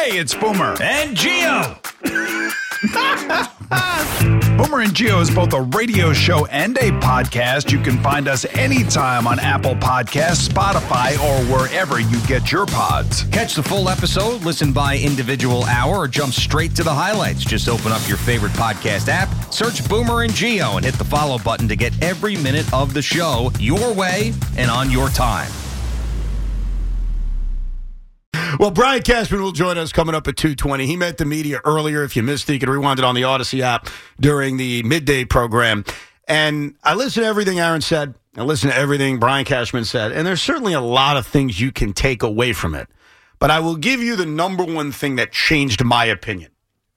Hey, it's Boomer. And Gio. Boomer and Gio is both a radio show and a podcast. You can find us anytime on Apple Podcasts, Spotify, or wherever you get your pods. Catch the full episode, listen by individual hour, or jump straight to the highlights. Just open up your favorite podcast app, search Boomer and Gio, and hit the follow button to get every minute of the show your way and on your time. Well, Brian Cashman will join us coming up at 2:20. He met the media earlier. If you missed it, you can rewind it on the Odyssey app during the midday program. And I listened to everything Aaron said. I listened to everything Brian Cashman said. And there's certainly a lot of things you can take away from it. But I will give you the number one thing that changed my opinion.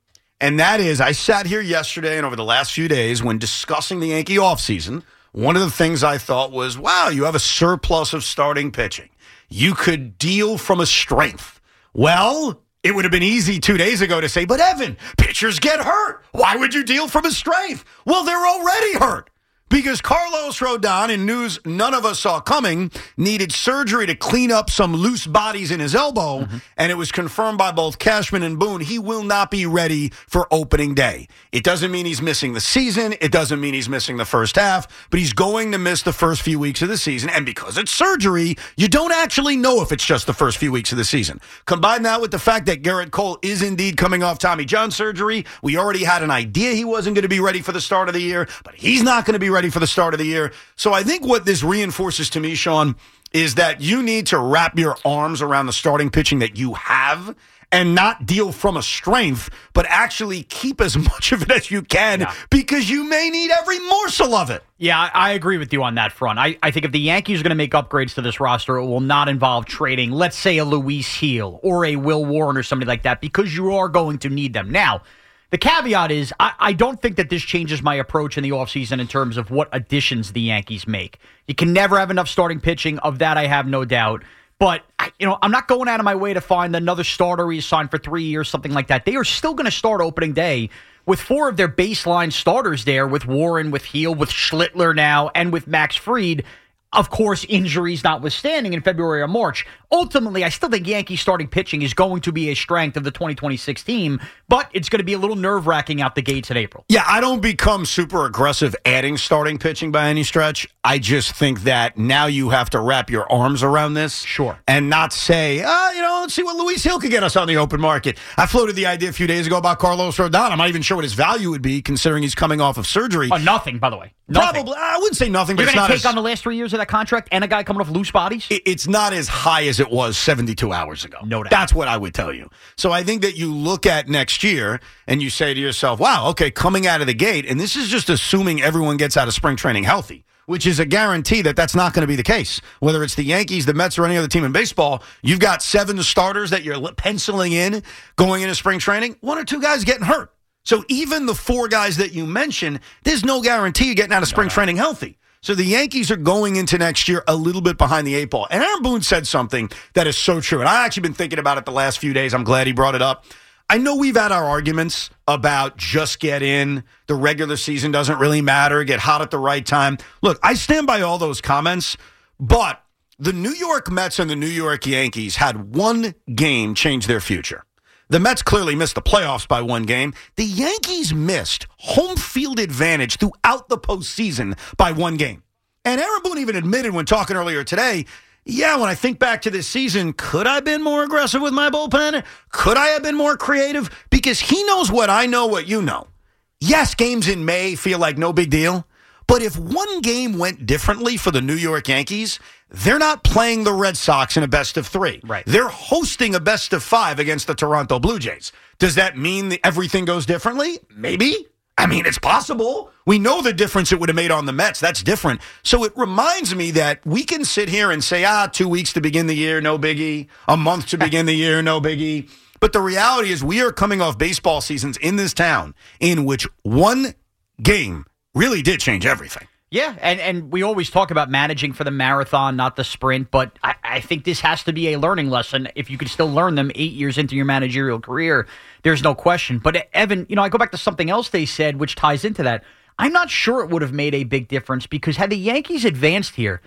And that is, I sat here yesterday and over the last few days when discussing the Yankee offseason, one of the things I thought was, wow, you have a surplus of starting pitching. You could deal from a strength. Well, it would have been easy 2 days ago to say, but Evan, pitchers get hurt. Why would you deal from a strength? Well, they're already hurt. Because Carlos Rodon, in news none of us saw coming, needed surgery to clean up some loose bodies in his elbow, and it was confirmed by both Cashman and Boone he will not be ready for opening day. It doesn't mean he's missing the season. It doesn't mean he's missing the first half, but he's going to miss the first few weeks of the season, and because it's surgery, you don't actually know if it's just the first few weeks of the season. Combine that with the fact that Garrett Cole is indeed coming off Tommy John surgery. We already had an idea he wasn't going to be ready for the start of the year, but he's not going to be ready for the start of the year. So I think what this reinforces to me, Sean, is that you need to wrap your arms around the starting pitching that you have and not deal from a strength, but actually keep as much of it as you can because you may need every morsel of it. Yeah, I agree with you on that front. I think if the Yankees are going to make upgrades to this roster, it will not involve trading, let's say, a Luis Gil or a Will Warren or somebody like that, because you are going to need them. Now, the caveat is I don't think that this changes my approach in the offseason in terms of what additions the Yankees make. You can never have enough starting pitching. Of that, I have no doubt. But, I'm not going out of my way to find another starter he's signed for 3 years, something like that. They are still going to start opening day with four of their baseline starters there, with Warren, with Gil, with Schlittler now, and with Max Fried. Of course, injuries notwithstanding in February or March. Ultimately, I still think Yankees starting pitching is going to be a strength of the 2026 team, but it's going to be a little nerve-wracking out the gates in April. Yeah, I don't become super aggressive adding starting pitching by any stretch. I just think that now you have to wrap your arms around this. Sure. And not say, let's see what Luis Gil could get us on the open market. I floated the idea a few days ago about Carlos Rodon. I'm not even sure what his value would be considering he's coming off of surgery. Oh, nothing, by the way. Nothing. Probably. I wouldn't say nothing, but You're it's going not to take on the last 3 years of that contract and a guy coming off loose bodies? It's not as high as it was 72 hours ago. No doubt. That's what I would tell you. So I think that you look at next year and you say to yourself, wow, okay, coming out of the gate, and this is just assuming everyone gets out of spring training healthy, which is a guarantee that that's not going to be the case. Whether it's the Yankees, the Mets, or any other team in baseball, you've got 7 starters that you're penciling in going into spring training. 1 or 2 guys getting hurt. So even the 4 guys that you mentioned, there's no guarantee you're getting out of spring training healthy. So the Yankees are going into next year a little bit behind the 8 ball. And Aaron Boone said something that is so true. And I've actually been thinking about it the last few days. I'm glad he brought it up. I know we've had our arguments about just get in, the regular season doesn't really matter, get hot at the right time. Look, I stand by all those comments, but the New York Mets and the New York Yankees had one game change their future. The Mets clearly missed the playoffs by 1 game. The Yankees missed home field advantage throughout the postseason by 1 game. And Aaron Boone even admitted when talking earlier today, yeah, when I think back to this season, could I have been more aggressive with my bullpen? Could I have been more creative? Because he knows what I know, what you know. Yes, games in May feel like no big deal. But if 1 game went differently for the New York Yankees, they're not playing the Red Sox in a best of 3. Right. They're hosting a best of 5 against the Toronto Blue Jays. Does that mean that everything goes differently? Maybe. I mean, it's possible. We know the difference it would have made on the Mets. That's different. So it reminds me that we can sit here and say, 2 weeks to begin the year, no biggie. A month to begin the year, no biggie. But the reality is we are coming off baseball seasons in this town in which 1 game really did change everything. Yeah, and we always talk about managing for the marathon, not the sprint, but I think this has to be a learning lesson. If you can still learn them 8 years into your managerial career, there's no question. But Evan, I go back to something else they said, which ties into that. I'm not sure it would have made a big difference because had the Yankees advanced here,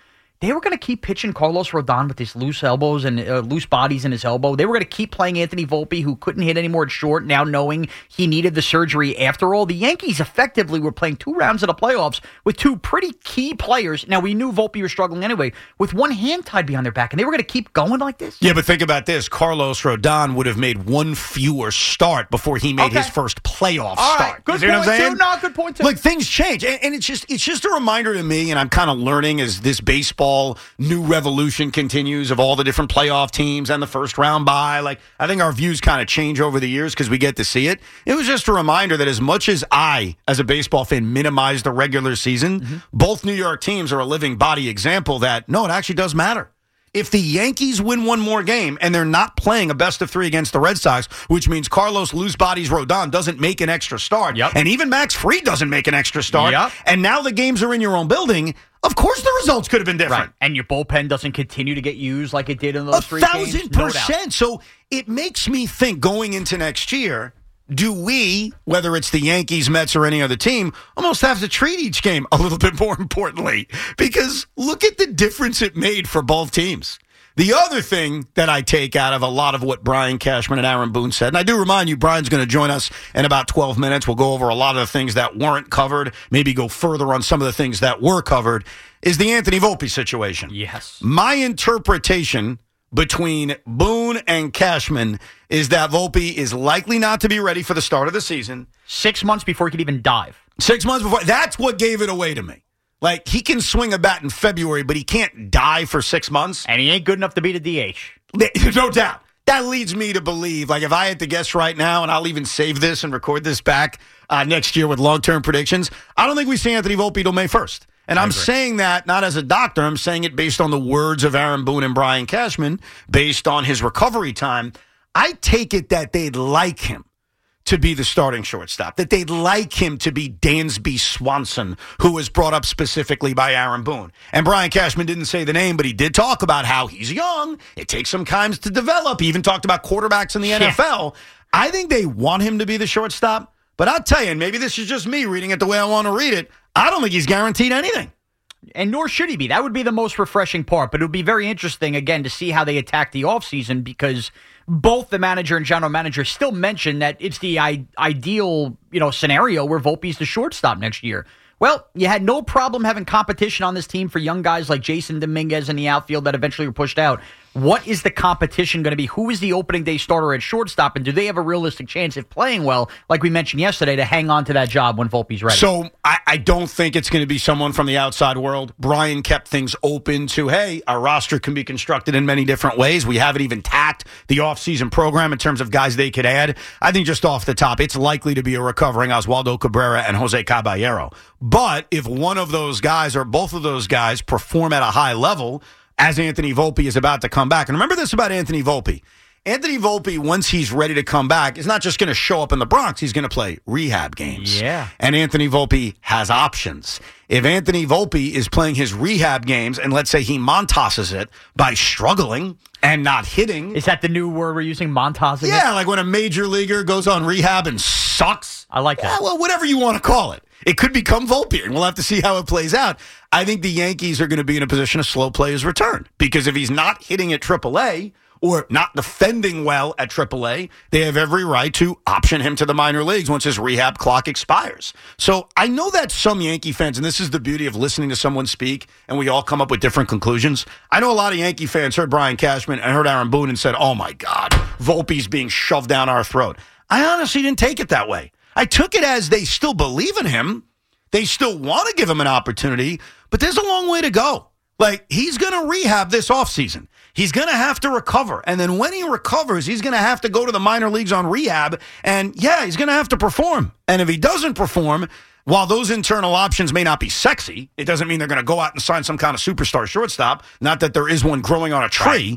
they were going to keep pitching Carlos Rodon with his loose elbows and loose bodies in his elbow. They were going to keep playing Anthony Volpe, who couldn't hit anymore at short, now knowing he needed the surgery after all. The Yankees effectively were playing 2 rounds of the playoffs with 2 pretty key players. Now, we knew Volpe was struggling anyway, with one hand tied behind their back, and they were going to keep going like this? Yeah, but think about this. Carlos Rodon would have made 1 fewer start before he made his first playoff start. Right. Good you see point, what I'm saying? too. No, good point, too. Look, things change, and it's just a reminder to me, and I'm kind of learning as this baseball new revolution continues of all the different playoff teams and the first round bye. Like, I think our views kind of change over the years because we get to see it. It was just a reminder that as much as I, as a baseball fan, minimize the regular season, both New York teams are a living body example that, no, it actually does matter. If the Yankees win one more game and they're not playing a best of 3 against the Red Sox, which means Carlos Loose Bodies Rodon doesn't make an extra start, and even Max Fried doesn't make an extra start, and now the games are in your own building, of course the results could have been different. Right. And your bullpen doesn't continue to get used like it did in those 3 games. 1,000%. So it makes me think going into next year, do we, whether it's the Yankees, Mets, or any other team, almost have to treat each game a little bit more importantly? Because look at the difference it made for both teams. The other thing that I take out of a lot of what Brian Cashman and Aaron Boone said, and I do remind you, Brian's going to join us in about 12 minutes. We'll go over a lot of the things that weren't covered, maybe go further on some of the things that were covered, is the Anthony Volpe situation. Yes. My interpretation between Boone and Cashman is that Volpe is likely not to be ready for the start of the season. 6 months before he could even dive. 6 months before. That's what gave it away to me. Like, he can swing a bat in February, but he can't die for 6 months. And he ain't good enough to be the DH. No doubt. That leads me to believe, like, if I had to guess right now, and I'll even save this and record this back next year with long-term predictions, I don't think we see Anthony Volpe till May 1st. And I'm saying that not as a doctor. I'm saying it based on the words of Aaron Boone and Brian Cashman, based on his recovery time. I take it that they'd like him to be the starting shortstop, that they'd like him to be Dansby Swanson, who was brought up specifically by Aaron Boone. And Brian Cashman didn't say the name, but he did talk about how he's young. It takes some time to develop. He even talked about quarterbacks in the NFL. I think they want him to be the shortstop. But I'll tell you, and maybe this is just me reading it the way I want to read it, I don't think he's guaranteed anything. And nor should he be. That would be the most refreshing part. But it would be very interesting, again, to see how they attack the offseason because both the manager and general manager still mention that it's the ideal scenario where Volpe's the shortstop next year. Well, you had no problem having competition on this team for young guys like Jason Dominguez in the outfield that eventually were pushed out. What is the competition going to be? Who is the opening day starter at shortstop? And do they have a realistic chance, if playing well, like we mentioned yesterday, to hang on to that job when Volpe's ready? So I don't think it's going to be someone from the outside world. Brian kept things open to, hey, our roster can be constructed in many different ways. We haven't even tacked the offseason program in terms of guys they could add. I think just off the top, it's likely to be a recovering Oswaldo Cabrera and Jose Caballero. But if one of those guys or both of those guys perform at a high level, as Anthony Volpe is about to come back. And remember this about Anthony Volpe. Anthony Volpe, once he's ready to come back, is not just going to show up in the Bronx. He's going to play rehab games. Yeah. And Anthony Volpe has options. If Anthony Volpe is playing his rehab games, and let's say he Montazes it by struggling and not hitting. Is that the new word we're using, Montazing? Yeah, like when a major leaguer goes on rehab and sucks. I like that. Yeah, well, whatever you want to call it. It could become Volpe, and we'll have to see how it plays out. I think the Yankees are going to be in a position to slow play his return because if he's not hitting at AAA or not defending well at AAA, they have every right to option him to the minor leagues once his rehab clock expires. So I know that some Yankee fans, and this is the beauty of listening to someone speak, and we all come up with different conclusions. I know a lot of Yankee fans heard Brian Cashman and heard Aaron Boone and said, oh my God, Volpe's being shoved down our throat. I honestly didn't take it that way. I took it as they still believe in him. They still want to give him an opportunity, but there's a long way to go. Like, he's going to rehab this offseason. He's going to have to recover. And then when he recovers, he's going to have to go to the minor leagues on rehab. And, yeah, he's going to have to perform. And if he doesn't perform, while those internal options may not be sexy, it doesn't mean they're going to go out and sign some kind of superstar shortstop. Not that there is one growing on a tree.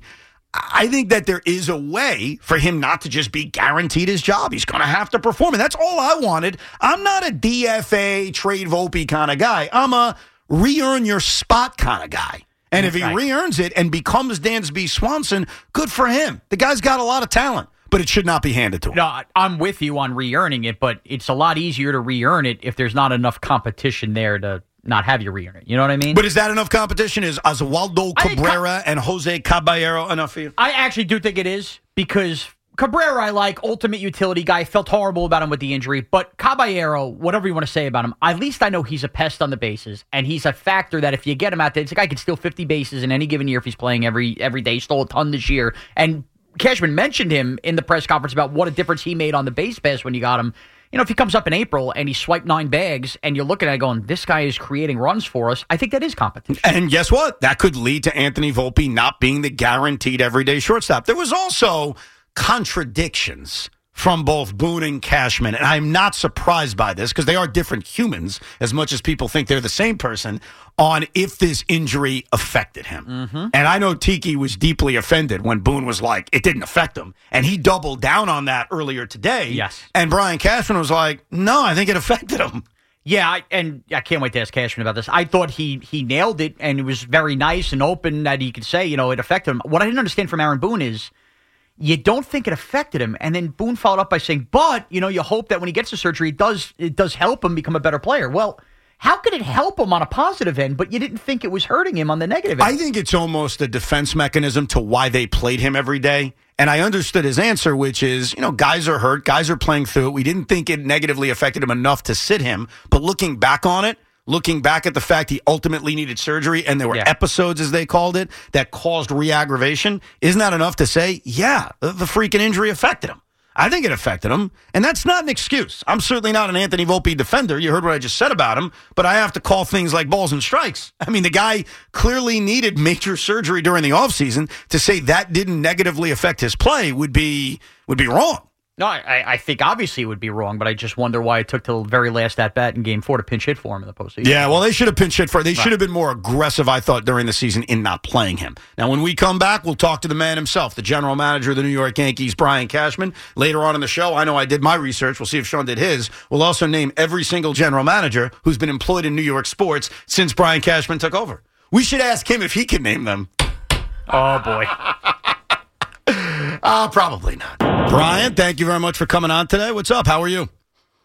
I think that there is a way for him not to just be guaranteed his job. He's going to have to perform, and that's all I wanted. I'm not a DFA, trade Volpe kind of guy. I'm a re-earn your spot kind of guy. And if he re-earns it and becomes Dansby Swanson, good for him. The guy's got a lot of talent, but it should not be handed to him. No, I'm with you on re-earning it, but it's a lot easier to re-earn it if there's not enough competition there to not have your reunion. You know what I mean? But is that enough competition? Is Oswaldo Cabrera and Jose Caballero enough for you? I actually do think it is, because Cabrera, I like, ultimate utility guy. Felt horrible about him with the injury. But Caballero, whatever you want to say about him, at least I know he's a pest on the bases. And he's a factor that if you get him out there, it's a guy could steal 50 bases in any given year if he's playing every day. He stole a ton this year. And Cashman mentioned him in the press conference about what a difference he made on the base pass when you got him. You know, if he comes up in April and he swiped 9 bags and you're looking at it going, this guy is creating runs for us, I think that is competition. And guess what? That could lead to Anthony Volpe not being the guaranteed everyday shortstop. There was also contradictions from both Boone and Cashman, and I'm not surprised by this because they are different humans as much as people think they're the same person, on if this injury affected him. Mm-hmm. And I know Tiki was deeply offended when Boone was like, it didn't affect him. And he doubled down on that earlier today. Yes. And Brian Cashman was like, no, I think it affected him. Yeah, I can't wait to ask Cashman about this. I thought he nailed it, and it was very nice and open that he could say, it affected him. What I didn't understand from Aaron Boone is, you don't think it affected him. And then Boone followed up by saying, but, you hope that when he gets the surgery, it does help him become a better player. Well, how could it help him on a positive end, but you didn't think it was hurting him on the negative end? I think it's almost a defense mechanism to why they played him every day. And I understood his answer, which is, guys are hurt, guys are playing through it. We didn't think it negatively affected him enough to sit him. But looking back on it, looking back at the fact he ultimately needed surgery and there were episodes, as they called it, that caused re-aggravation, isn't that enough to say, yeah, the freaking injury affected him? I think it affected him, and that's not an excuse. I'm certainly not an Anthony Volpe defender. You heard what I just said about him, but I have to call things like balls and strikes. I mean, the guy clearly needed major surgery during the offseason. To say that didn't negatively affect his play would be wrong. No, I think obviously it would be wrong, but I just wonder why it took till the very last at-bat in Game 4 to pinch hit for him in the postseason. Yeah, well, they should have pinch hit for him. They should have been more aggressive, I thought, during the season in not playing him. Now, when we come back, we'll talk to the man himself, the general manager of the New York Yankees, Brian Cashman. Later on in the show, I know I did my research. We'll see if Sean did his. We'll also name every single general manager who's been employed in New York sports since Brian Cashman took over. We should ask him if he can name them. Oh, boy. Probably not. Brian, thank you very much for coming on today. What's up? How are you?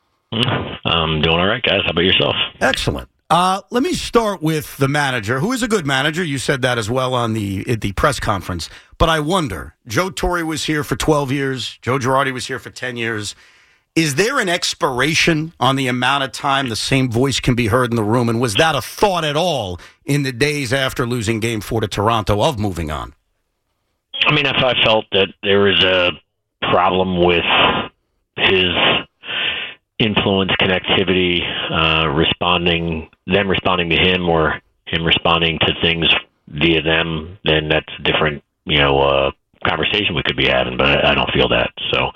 I'm doing all right, guys. How about yourself? Excellent. Let me start with the manager, who is a good manager. You said that as well at the press conference. But I wonder, Joe Torre was here for 12 years. Joe Girardi was here for 10 years. Is there an expiration on the amount of time the same voice can be heard in the room? And was that a thought at all in the days after losing Game 4 to Toronto of moving on? I mean, if I felt that there was a problem with his influence, connectivity, responding to him or him responding to things via them, then that's a different, conversation we could be having, but I don't feel that. So,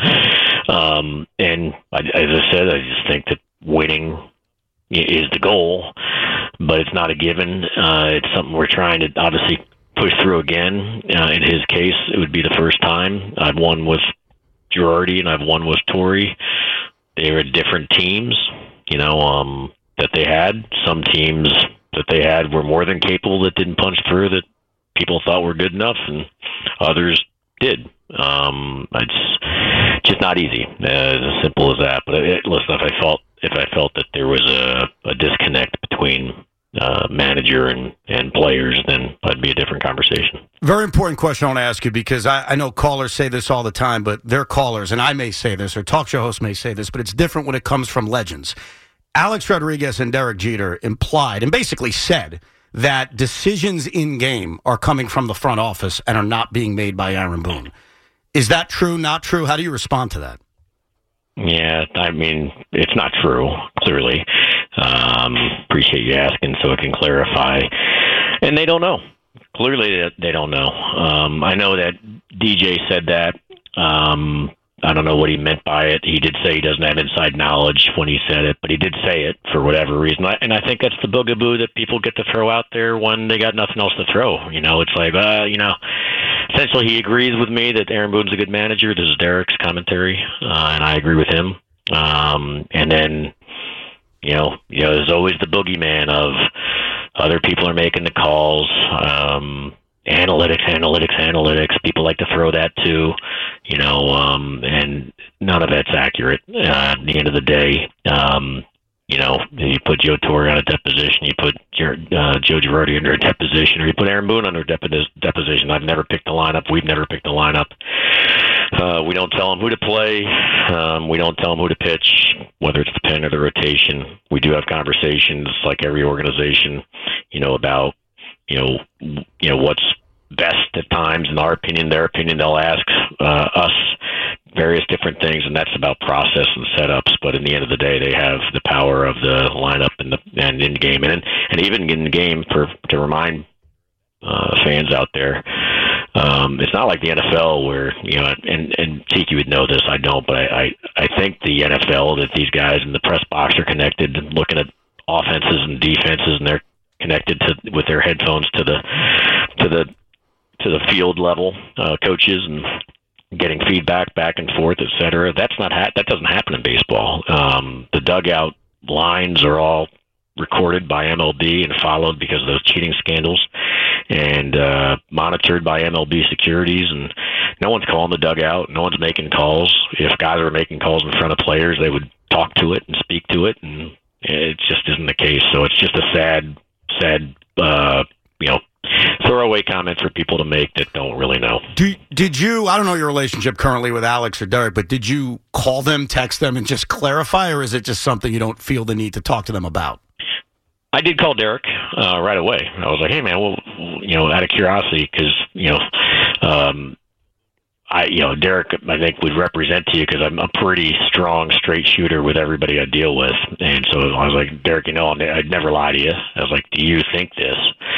and as I said, I just think that winning is the goal, but it's not a given. It's something we're trying to obviously push through again. In his case, it would be the first time. I've won with Girardi and I've won with Torre. They were different teams, that they had. Some teams that they had were more than capable that didn't punch through that people thought were good enough, and others did. It's just not easy, as simple as that. But listen, if I felt that there was a disconnect between manager and players, then that'd be a different conversation. Very important question I want to ask you, because I know callers say this all the time, but they're callers, and I may say this, or talk show hosts may say this, but it's different when it comes from legends. Alex Rodriguez and Derek Jeter implied and basically said that decisions in game are coming from the front office and are not being made by Aaron Boone. Is that true, not true? How do you respond to that? Yeah, I mean, it's not true, clearly. Appreciate you asking so it can clarify. And they don't know. Clearly, they don't know. I know that DJ said that. I don't know what he meant by it. He did say he doesn't have inside knowledge when he said it, but he did say it for whatever reason. And I think that's the boogaboo that people get to throw out there when they got nothing else to throw. It's like, essentially he agrees with me that Aaron Boone's a good manager. This is Derek's commentary, and I agree with him. And then, there's always the boogeyman of other people are making the calls, analytics. People like to throw that too, and none of that's accurate. At the end of the day, You put Joe Torre on a deposition, you put Joe Girardi under a deposition, or you put Aaron Boone under a deposition. I've never picked the lineup. We've never picked the lineup. We don't tell them who to play. We don't tell them who to pitch, whether it's the pen or the rotation. We do have conversations, like every organization, about what's best at times. In our opinion, their opinion, they'll ask us various different things, and that's about process and setups. But in the end of the day, they have the power of the lineup and in game, and even in the game to remind fans out there. It's not like the NFL where, and Tiki would know this, I don't, but I think the NFL, that these guys in the press box are connected, looking at offenses and defenses, and they're connected with their headphones to the field level coaches and getting feedback back and forth, et cetera. That doesn't happen in baseball. The dugout lines are all recorded by MLB and followed because of those cheating scandals, and monitored by MLB securities, and no one's calling the dugout. No one's making calls. If guys were making calls in front of players, they would talk to it and speak to it, and it just isn't the case. So it's just a sad throwaway comment for people to make that don't really know. Did you, I don't know your relationship currently with Alex or Derek, but did you call them, text them, and just clarify, or is it just something you don't feel the need to talk to them about? I did call Derek right away. I was like, hey, man, well, out of curiosity, because, Derek, I think, would represent to you, because I'm a pretty strong straight shooter with everybody I deal with. And so I was like, Derek, I'd never lie to you. I was like, do you think this?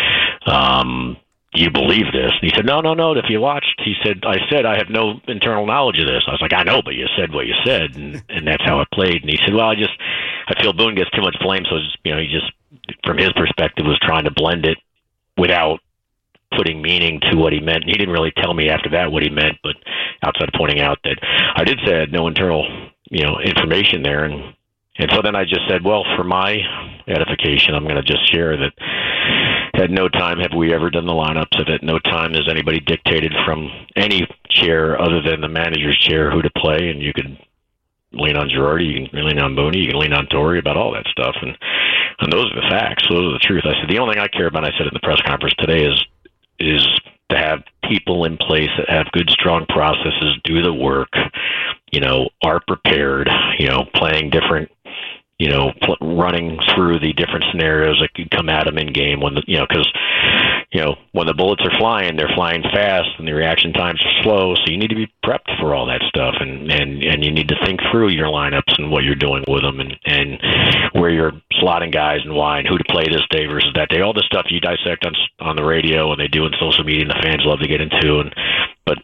Do you believe this? And he said, no. If you watched, I said I have no internal knowledge of this. I was like, I know, but you said what you said, and that's how it played. And he said, well, I feel Boone gets too much blame, so he just, from his perspective, was trying to blend it without putting meaning to what he meant. And he didn't really tell me after that what he meant, but outside of pointing out that I did say I had no internal, information there. And so then I just said, well, for my edification, I'm going to just share that at no time have we ever done the lineups. At no time has anybody dictated from any chair other than the manager's chair who to play. And you could lean on Girardi, you can lean on Booney, you can lean on Torre about all that stuff. And those are the facts. Those are the truth. I said, the only thing I care about, I said in the press conference today, is to have people in place that have good, strong processes, do the work, are prepared, playing different, running through the different scenarios that could come at them in game when because when the bullets are flying, they're flying fast and the reaction times are slow. So you need to be prepped for all that stuff, and you need to think through your lineups and what you're doing with them, and where you're slotting guys and why, and who to play this day versus that day. All this stuff you dissect on the radio and they do in social media, and the fans love to get into. But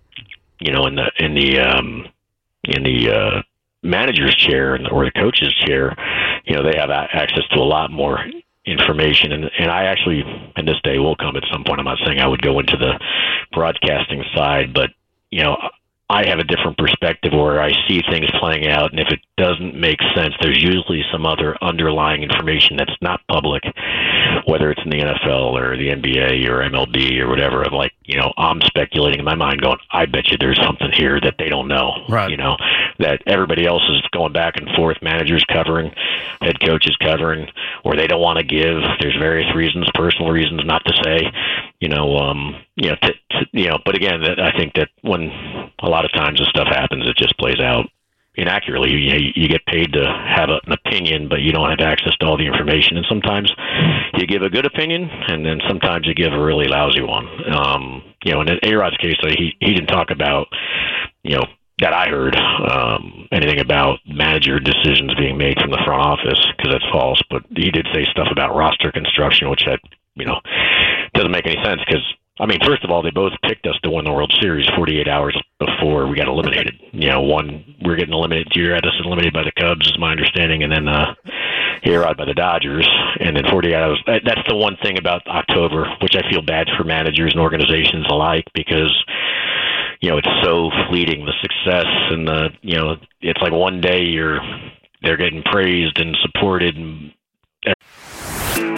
in the manager's chair or the coach's chair, they have access to a lot more information. And I actually, and this day will come at some point, I'm not saying I would go into the broadcasting side, but, I have a different perspective where I see things playing out, and if it doesn't make sense, there's usually some other underlying information that's not public, whether it's in the NFL or the NBA or MLB or whatever. I'm like, I'm speculating in my mind going, I bet you there's something here that they don't know, right? That everybody else is going back and forth, managers covering, head coaches covering, or they don't want to give. There's various reasons, personal reasons not to say, but again, I think that when a lot of times this stuff happens, it just plays out inaccurately. You get paid to have an opinion, but you don't have access to all the information. And sometimes you give a good opinion, and then sometimes you give a really lousy one. In A-Rod's case, he didn't talk about, that I heard anything about manager decisions being made from the front office, because that's false. But he did say stuff about roster construction, which doesn't make any sense, because first of all, they both picked us to win the World Series 48 hours before we got eliminated. We're getting eliminated. You had us eliminated by the Cubs, is my understanding, and then A-Rod by the Dodgers. And then 48 hours. That's the one thing about October, which I feel bad for managers and organizations alike, because it's so fleeting, the success, and it's like one day they're getting praised and supported.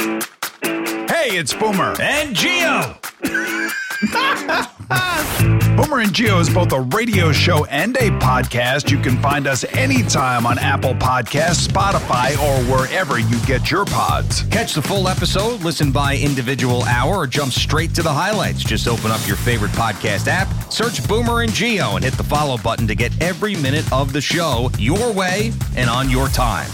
Hey, it's Boomer and Gio. Boomer and Gio is both a radio show and a podcast. You can find us anytime on Apple Podcasts, Spotify, or wherever you get your pods. Catch the full episode, listen by individual hour, or jump straight to the highlights. Just open up your favorite podcast app, search Boomer and Gio, and hit the follow button to get every minute of the show your way and on your time.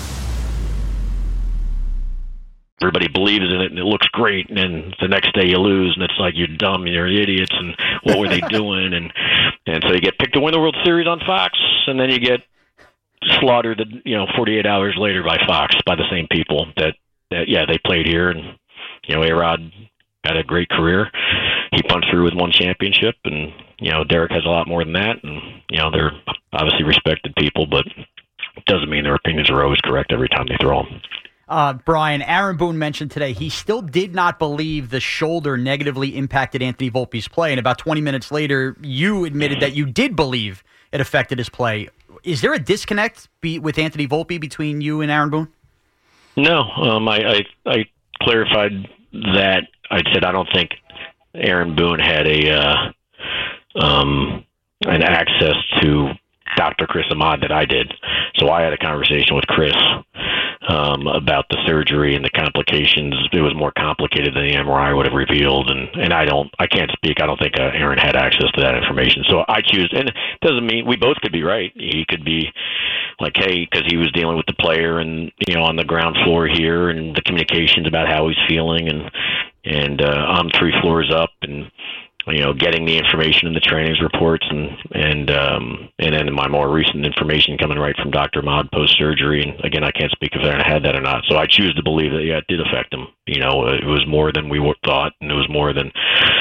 Everybody believes in it, and it looks great, and then the next day you lose, and it's like, you're dumb, you're idiots, and what were they doing? And so you get picked to win the World Series on Fox, and then you get slaughtered, 48 hours later by Fox, by the same people that they played here, and A-Rod had a great career. He punched through with one championship, and Derek has a lot more than that, and they're obviously respected people, but it doesn't mean their opinions are always correct every time they throw them. Brian, Aaron Boone mentioned today he still did not believe the shoulder negatively impacted Anthony Volpe's play, and about 20 minutes later, you admitted that you did believe it affected his play. Is there a disconnect with Anthony Volpe between you and Aaron Boone? No, I clarified that. I said I don't think Aaron Boone had an access to Dr. Chris Ahmad that I did. So I had a conversation with Chris about the surgery and the complications. It was more complicated than the MRI would have revealed, and I can't speak. I don't think Aaron had access to that information. So I choose, and it doesn't mean we both could be right. He could be like, hey, because he was dealing with the player and on the ground floor here, and the communications about how he's feeling, and I'm 3 floors up, and getting the information in the trainings reports, and then my more recent information coming right from Dr. Ahmad post-surgery. And again, I can't speak if Aaron had that or not. So I choose to believe that, it did affect him. It was more than we thought, and it was more than,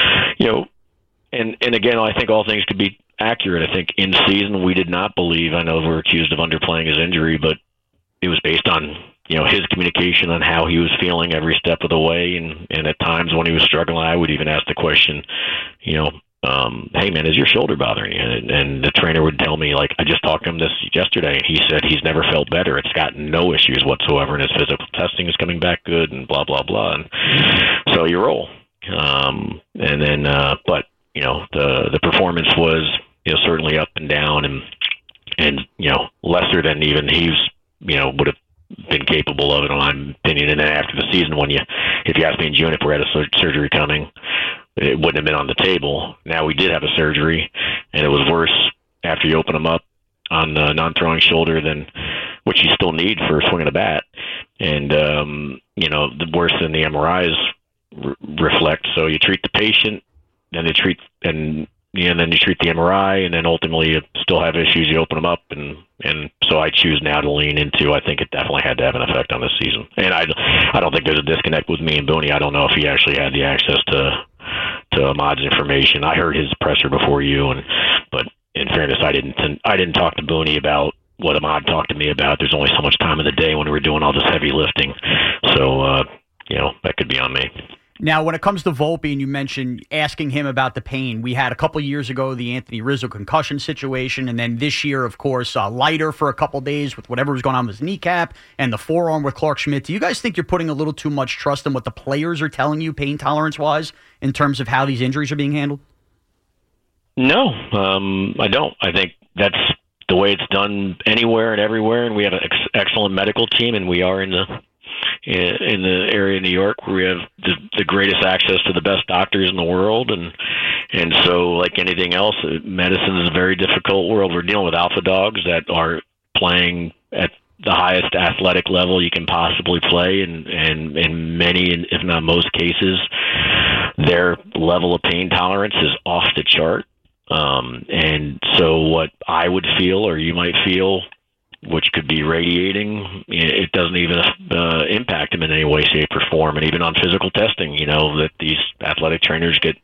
and again, I think all things could be accurate. I think in season, we did not believe, I know we're accused of underplaying his injury, but it was based on, his communication on how he was feeling every step of the way. And at times when he was struggling, I would even ask the question, hey man, is your shoulder bothering you? And the trainer would tell me, like, I just talked to him this yesterday, and he said he's never felt better. It's got no issues whatsoever, and his physical testing is coming back good, and blah, blah, blah. And so you roll. And then, but, the performance was, certainly up and down, and lesser than even he's, would have been capable of it, in my opinion. And then after the season, if you asked me in June if we had a surgery coming, it wouldn't have been on the table. Now we did have a surgery, and it was worse after you open him up on the non-throwing shoulder than which you still need for swinging a bat, and the worse than the MRIs reflect. So you treat the patient, then they treat and then you treat the MRI, and then ultimately you still have issues. You open them up, and so I choose now to lean into, I think it definitely had to have an effect on this season. And I don't think there's a disconnect with me and Booney. I don't know if he actually had the access to Ahmad's information. I heard his presser before you, but in fairness, I didn't talk to Booney about what Ahmad talked to me about. There's only so much time in the day when we were doing all this heavy lifting, so that could be on me. Now, when it comes to Volpe, and you mentioned asking him about the pain, we had a couple years ago the Anthony Rizzo concussion situation, and then this year, of course, Leiter for a couple days with whatever was going on with his kneecap and the forearm with Clark Schmidt. Do you guys think you're putting a little too much trust in what the players are telling you, pain tolerance-wise, in terms of how these injuries are being handled? No, I don't. I think that's the way it's done anywhere and everywhere, and we have an excellent medical team, and we are in the area of New York where we have the greatest access to the best doctors in the world, and so, like anything else, medicine is a very difficult world. We're dealing with alpha dogs that are playing at the highest athletic level you can possibly play, and in many, if not most cases, their level of pain tolerance is off the chart. And so what I would feel, or you might feel, which could be radiating, it doesn't even impact them in any way, shape, or form. And even on physical testing, that these athletic trainers get,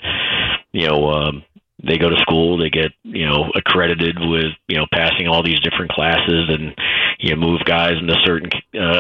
they go to school, they get, accredited with, passing all these different classes, and move guys into certain,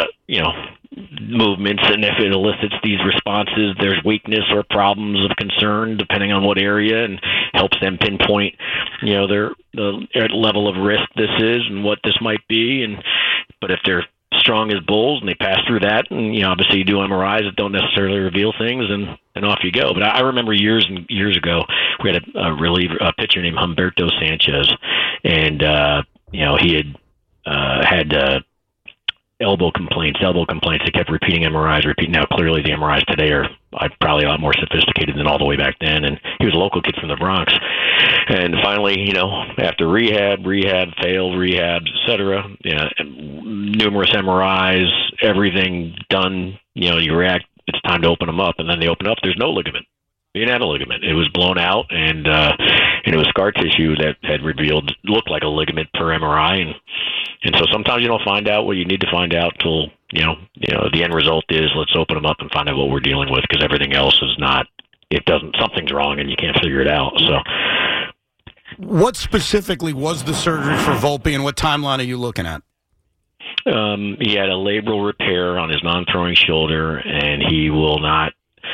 movements, and if it elicits these responses, there's weakness or problems of concern depending on what area, and helps them pinpoint, the level of risk this is and what this might be. But if they're strong as bulls, and they pass through that. And obviously you do MRIs that don't necessarily reveal things, and off you go. But I remember years and years ago, we had a pitcher named Humberto Sanchez, and he had elbow complaints. They kept repeating MRIs. Now, clearly the MRIs today are probably a lot more sophisticated than all the way back then. And he was a local kid from the Bronx. And finally, after rehab, failed rehabs, etc., numerous MRIs, everything done, you react, it's time to open them up. And then they open up, there's no ligament. He didn't have a ligament. It was blown out, and it was scar tissue that had looked like a ligament per MRI. And so sometimes you don't find out what you need to find out till, the end result is let's open them up and find out what we're dealing with, because everything else is not, something's wrong and you can't figure it out. So, what specifically was the surgery for Volpe, and what timeline are you looking at? He had a labral repair on his non-throwing shoulder, and he will not,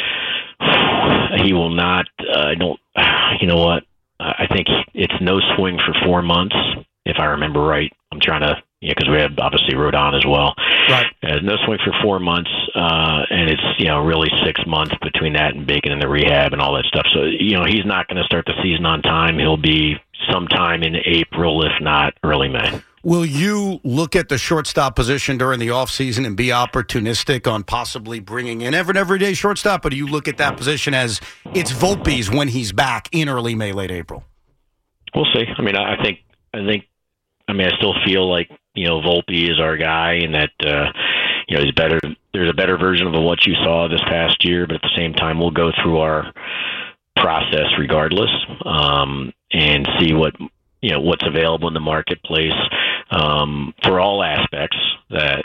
I think it's no swing for 4 months, if I remember right. I'm trying to, because we had obviously Rodon as well. Right. No swing for 4 months, and it's, really 6 months between that and Bacon and the rehab and all that stuff. So, he's not going to start the season on time. He'll be sometime in April, if not early May. Will you look at the shortstop position during the offseason and be opportunistic on possibly bringing in an everyday shortstop, or do you look at that position as it's Volpe's when he's back in early May, late April? We'll see. I mean, I still feel like, Volpe is our guy, and that, he's better. There's a better version of what you saw this past year, but at the same time, we'll go through our process regardless, and see what's available in the marketplace, for all aspects that,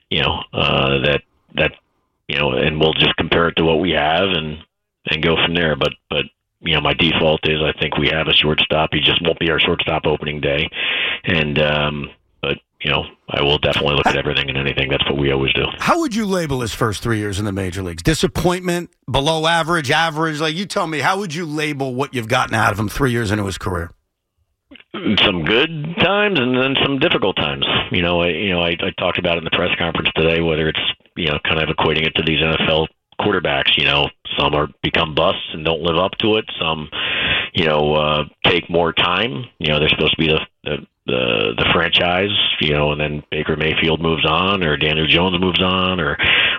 and we'll just compare it to what we have and go from there. But, my default is I think we have a shortstop. He just won't be our shortstop opening day. And, but, I will definitely look at everything and anything. That's what we always do. How would you label his first 3 years in the major leagues? Disappointment, below average, average? Like, you tell me, how would you label what you've gotten out of him 3 years into his career? Some good times and then some difficult times. I talked about it in the press conference today, whether it's, kind of equating it to these NFL quarterbacks. Some become busts and don't live up to it. Some, take more time. They're supposed to be the franchise, and then Baker Mayfield moves on, or Daniel Jones moves on, or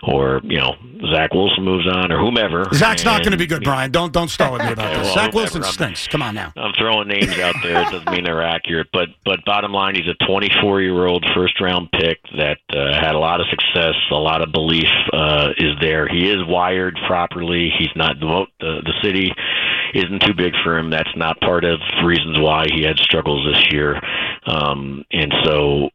Zach Wilson moves on, or whomever. Zach's not going to be good, Brian. Don't start with me about this. Zach Wilson stinks. Come on now. I'm throwing names out there. It doesn't mean they're accurate, but bottom line, he's a 24-year-old first-round pick that had a lot of success. A lot of belief is there. He is wired properly. He's not the city isn't too big for him. That's not part of reasons why he had struggles this year. And so,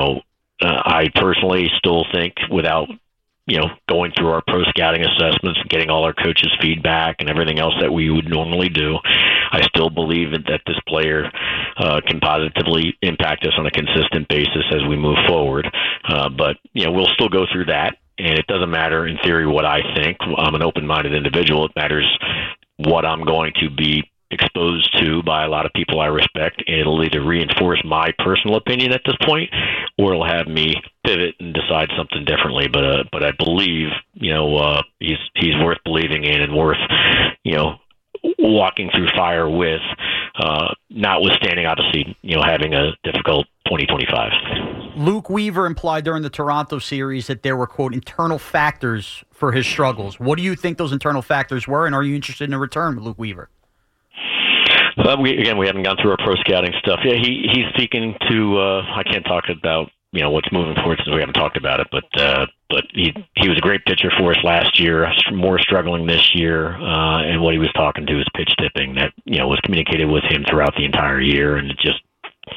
I personally still think, without, going through our pro scouting assessments and getting all our coaches' feedback and everything else that we would normally do, I still believe that this player can positively impact us on a consistent basis as we move forward. But, we'll still go through that. And it doesn't matter, in theory, what I think. I'm an open-minded individual. It matters what I'm going to be exposed to by a lot of people I respect, and it'll either reinforce my personal opinion at this point, or it'll have me pivot and decide something differently. But I believe, he's worth believing in and worth, walking through fire with, notwithstanding, obviously, having a difficult 2025. Luke Weaver implied during the Toronto series that there were, quote, internal factors for his struggles. What do you think those internal factors were, and are you interested in a return with Luke Weaver? We haven't gone through our pro scouting stuff. Yeah, he's speaking to. I can't talk about what's moving forward since we haven't talked about it. But he was a great pitcher for us last year. More struggling this year, and what he was talking to is pitch tipping that was communicated with him throughout the entire year, and it just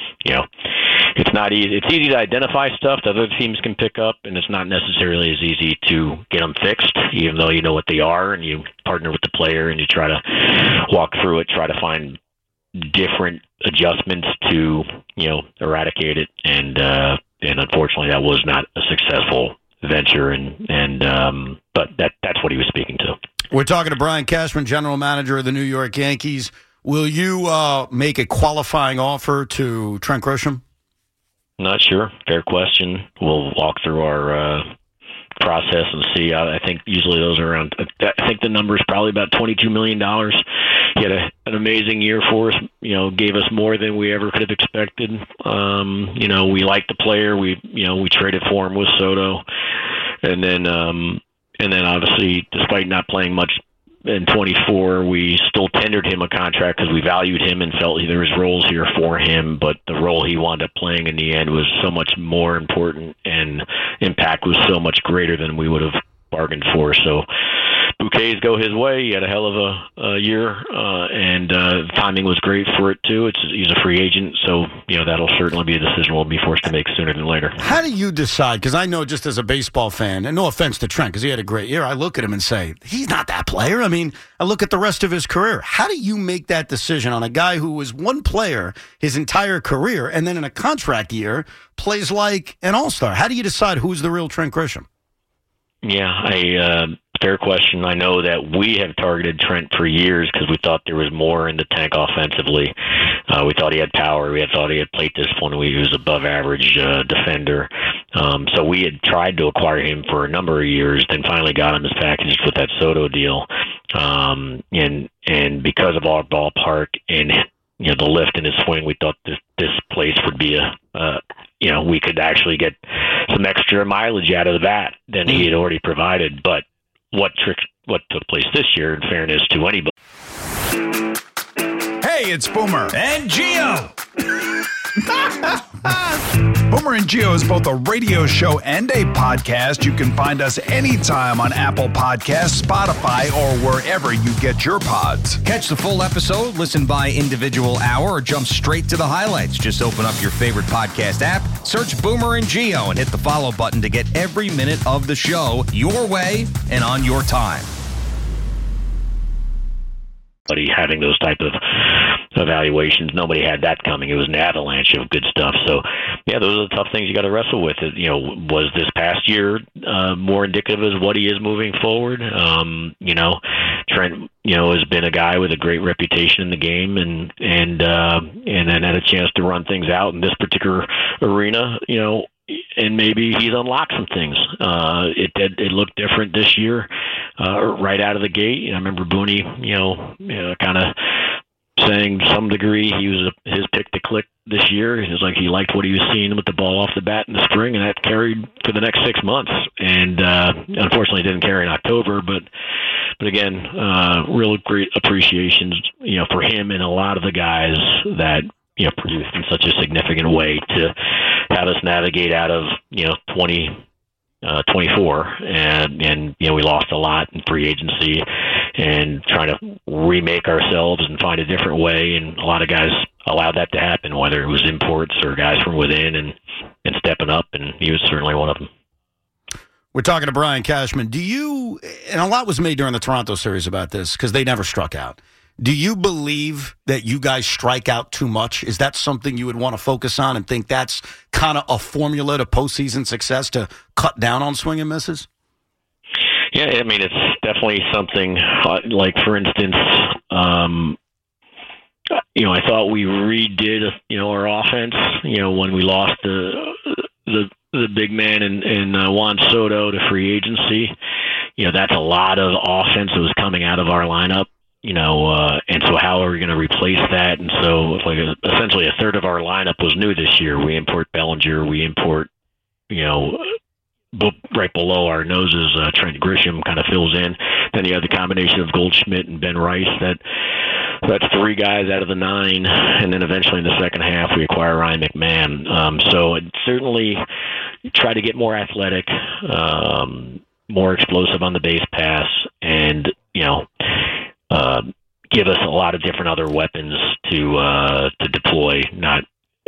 it's not easy. It's easy to identify stuff that other teams can pick up, and it's not necessarily as easy to get them fixed, even though you know what they are, and you partner with the player and you try to walk through it, try to find different adjustments to eradicate it, and unfortunately that was not a successful venture, but that's what he was speaking to. We're talking to Brian Cashman, general manager of the New York Yankees. Will you make a qualifying offer to Trent Grisham? Not sure. Fair question. We'll walk through our process and see. I think usually those are around. I think the number is probably about $22 million. He had an amazing year for us. Gave us more than we ever could have expected. We liked the player. We traded for him with Soto, and then obviously, despite not playing much in 24, we still tendered him a contract because we valued him and felt there was roles here for him, but the role he wound up playing in the end was so much more important and impact was so much greater than we would have bargained for. So bouquets go his way. He had a hell of a year, and the timing was great for it too. He's a free agent, so that'll certainly be a decision we'll be forced to make sooner than later. How do you decide? Because I know, just as a baseball fan, and no offense to Trent, because he had a great year, I look at him and say, he's not that player. I mean, I look at the rest of his career. How do you make that decision on a guy who was one player his entire career, and then in a contract year plays like an all-star? How do you decide who's the real Trent Grisham? Yeah, fair question. I know that we have targeted Trent for years because we thought there was more in the tank offensively. We thought he had power. We thought he had plate discipline. He was above average defender. So we had tried to acquire him for a number of years, then finally got him as packaged with that Soto deal. And because of our ballpark and the lift in his swing, we thought this place would be we could actually get some extra mileage out of the bat than he had already provided. But what took place this year, in fairness to anybody. Hey, it's Boomer And Gio. Boomer and Gio is both a radio show and a podcast. You can find us anytime on Apple Podcasts, Spotify, or wherever you get your pods. Catch the full episode, listen by individual hour, or jump straight to the highlights. Just open up your favorite podcast app, search Boomer and Gio, and hit the follow button to get every minute of the show your way and on your time. Having those type of evaluations, nobody had that coming. It was an avalanche of good stuff. So, yeah, those are the tough things you got to wrestle with. Was this past year more indicative of what he is moving forward? Trent, has been a guy with a great reputation in the game, and then had a chance to run things out in this particular arena. And maybe he's unlocked some things. It looked different this year, right out of the gate. I remember Booney, kind of saying to some degree his pick to click this year. It was like he liked what he was seeing with the ball off the bat in the spring, and that carried for the next 6 months. And unfortunately, it didn't carry in October. But again, real great appreciations, for him and a lot of the guys that produced in such a significant way to have us navigate out of 2024, and we lost a lot in free agency and trying to remake ourselves and find a different way, and a lot of guys allowed that to happen, whether it was imports or guys from within and stepping up, and he was certainly one of them. We're talking to Brian Cashman. And a lot was made during the Toronto series about this because they never struck out. Do you believe that you guys strike out too much? Is that something you would want to focus on and think that's kind of a formula to postseason success, to cut down on swing and misses? Yeah, I mean, it's definitely something like, for instance, I thought we redid, our offense, when we lost the big man in Juan Soto to free agency. That's a lot of offense that was coming out of our lineup. And so how are we going to replace that? And so essentially a third of our lineup was new this year. We import Bellinger. We import, right below our noses, Trent Grisham kind of fills in. Then you have the combination of Goldschmidt and Ben Rice. That's 3 guys out of the 9. And then eventually in the second half, we acquire Ryan McMahon. So it certainly try to get more athletic, more explosive on the base pass, and, give us a lot of different other weapons to deploy, not,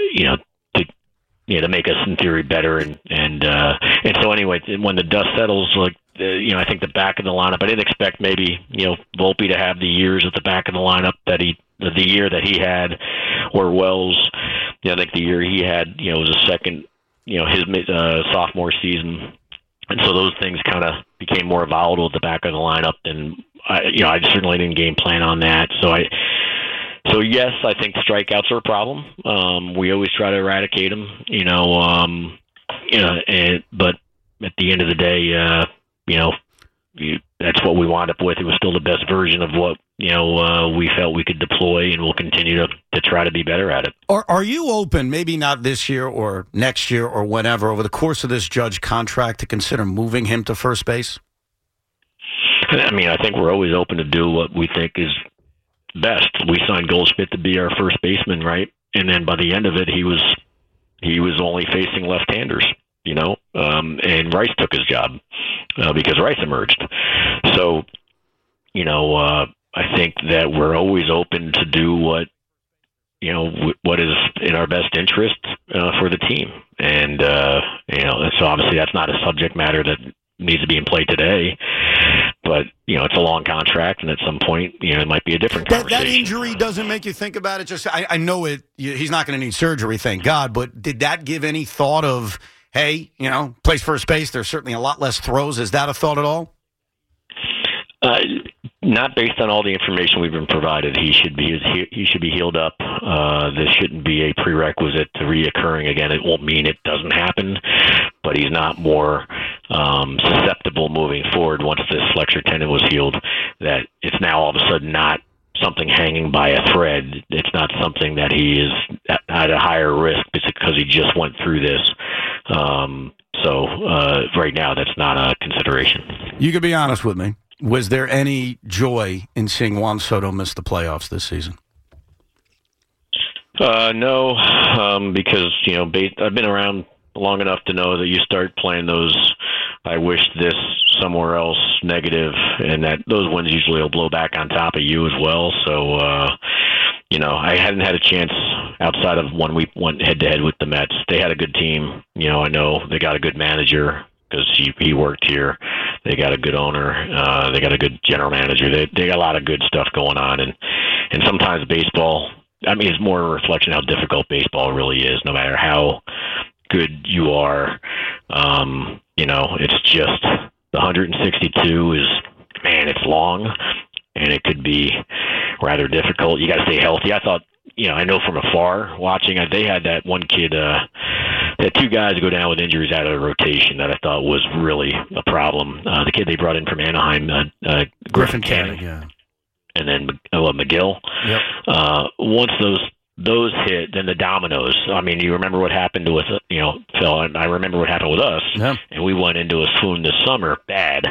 to make us in theory better. And so anyway, when the dust settles, I think the back of the lineup, I didn't expect maybe, Volpe to have the years at the back of the lineup the year that he had, or Wells, I think the year he had, was a second, his sophomore season. And so those things kind of became more volatile at the back of the lineup, and I certainly didn't game plan on that. So So yes, I think strikeouts are a problem. We always try to eradicate them, but at the end of the day, that's what we wound up with. It was still the best version of what we felt we could deploy, and we'll continue to try to be better at it. Are you open, maybe not this year or next year or whenever, over the course of this Judge contract, to consider moving him to first base? I mean, I think we're always open to do what we think is best. We signed Goldschmidt to be our first baseman, right? And then by the end of it, he was only facing left-handers, and Rice took his job because Rice emerged. So, I think that we're always open to do what is in our best interest for the team. And, so obviously that's not a subject matter that needs to be in play today. But, it's a long contract, and at some point, it might be a different conversation. That injury doesn't make you think about it? Just I know he's not going to need surgery, thank God, but did that give any thought of, hey, plays first base, there's certainly a lot less throws? Is that a thought at all? Not based on all the information we've been provided. He should be healed up. This shouldn't be a prerequisite to reoccurring again. It won't mean it doesn't happen, but he's not more susceptible moving forward once this flexor tendon was healed. That it's now all of a sudden not something hanging by a thread. It's not something that he is at a higher risk because he just went through this. So right now, that's not a consideration. You could be honest with me. Was there any joy in seeing Juan Soto miss the playoffs this season? No, because I've been around long enough to know that you start playing those I wish this somewhere else negative, and that those wins usually will blow back on top of you as well. So I hadn't had a chance outside of when we went head-to-head with the Mets. They had a good team. I know they got a good manager because he worked here. They got a good owner. They got a good general manager. They got a lot of good stuff going on. And sometimes baseball, it's more a reflection of how difficult baseball really is, no matter how good you are. It's just the 162 is, it's long, and it could be rather difficult. You got to stay healthy. I thought, I know from afar watching, they had that one kid, they had two guys go down with injuries out of the rotation that I thought was really a problem. The kid they brought in from Anaheim, Griffin Canning, yeah. And then McGill. Yep. Once those hit, then the dominoes. You remember what happened to us, Phil, and I remember what happened with us. Yeah. And we went into a swoon this summer, bad.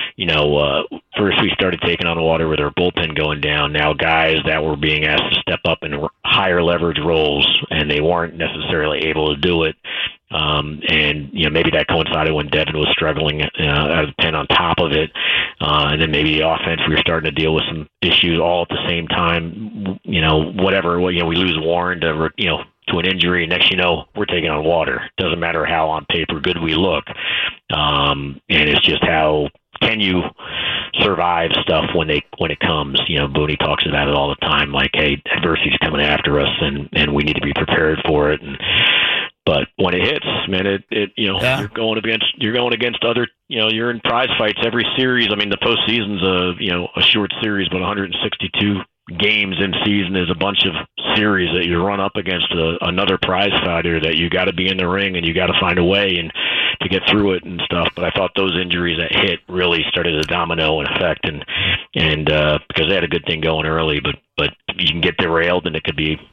First we started taking on the water with our bullpen going down. Now guys that were being asked to step up in higher leverage roles, and they weren't necessarily able to do it. And maybe that coincided when Devin was struggling out of the pen on top of it. And then maybe the offense, we were starting to deal with some issues all at the same time. Whatever. We lose Warren to an injury. Next, we're taking on water. Doesn't matter how on paper good we look. And it's just how can you survive stuff when it comes. Booney talks about it all the time. Like, hey, adversity's coming after us, and we need to be prepared for it. But when it hits, man, you're going against other, you're in prize fights every series. The postseason's a short series, but 162 games in season is a bunch of series that you run up against another prize fighter that you got to be in the ring and you got to find a way and to get through it and stuff. But I thought those injuries that hit really started a domino effect, and because they had a good thing going early, but you can get derailed, and it could be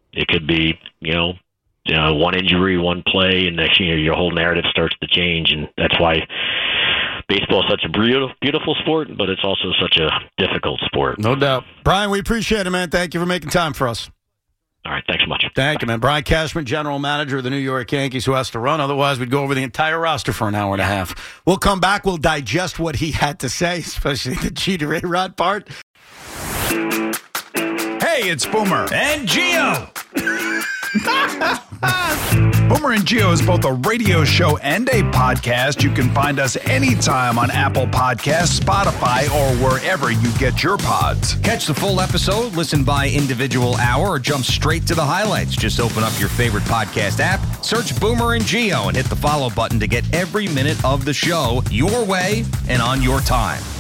one injury, one play, and next year your whole narrative starts to change. And that's why baseball is such a beautiful sport, but it's also such a difficult sport. No doubt. Brian, we appreciate it, man. Thank you for making time for us. All right, thanks so much. Thank you, man. Brian Cashman, general manager of the New York Yankees, who has to run. Otherwise, we'd go over the entire roster for an hour and a half. We'll come back. We'll digest what he had to say, especially the Jeter A-Rod part. Hey, it's Boomer and Gio. Boomer and Gio is both a radio show and a podcast. You can find us anytime on Apple Podcasts, Spotify, or wherever you get your pods. Catch the full episode, listen by individual hour, or jump straight to the highlights. Just open up your favorite podcast app, search Boomer and Gio, and hit the follow button to get every minute of the show your way and on your time.